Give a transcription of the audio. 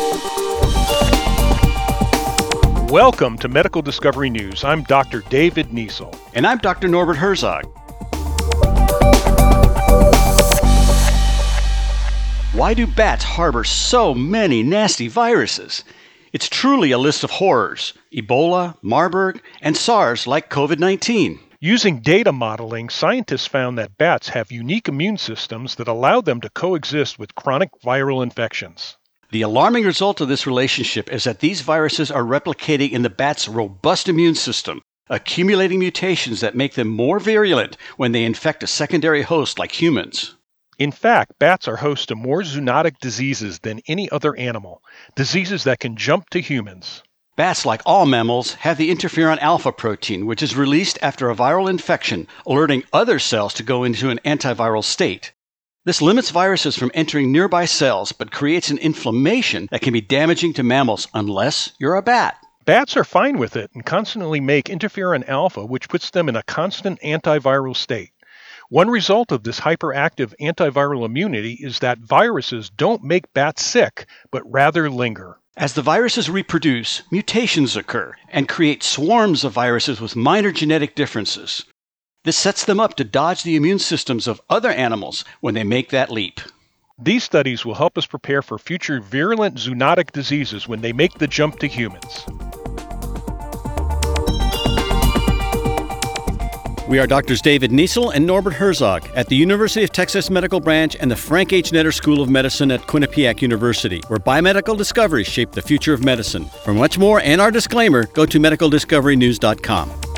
Welcome to Medical Discovery News. I'm Dr. David Niesel. And I'm Dr. Norbert Herzog. Why do bats harbor so many nasty viruses? It's truly a list of horrors. Ebola, Marburg, and SARS like COVID-19. Using data modeling, scientists found that bats have unique immune systems that allow them to coexist with chronic viral infections. The alarming result of this relationship is that these viruses are replicating in the bat's robust immune system, accumulating mutations that make them more virulent when they infect a secondary host like humans. In fact, bats are host to more zoonotic diseases than any other animal, diseases that can jump to humans. Bats, like all mammals, have the interferon alpha protein, which is released after a viral infection, alerting other cells to go into an antiviral state. This limits viruses from entering nearby cells, but creates an inflammation that can be damaging to mammals unless you're a bat. Bats are fine with it and constantly make interferon alpha, which puts them in a constant antiviral state. One result of this hyperactive antiviral immunity is that viruses don't make bats sick, but rather linger. As the viruses reproduce, mutations occur and create swarms of viruses with minor genetic differences. This sets them up to dodge the immune systems of other animals when they make that leap. These studies will help us prepare for future virulent zoonotic diseases when they make the jump to humans. We are Drs. David Niesel and Norbert Herzog at the University of Texas Medical Branch and the Frank H. Netter School of Medicine at Quinnipiac University, where biomedical discoveries shape the future of medicine. For much more and our disclaimer, go to medicaldiscoverynews.com.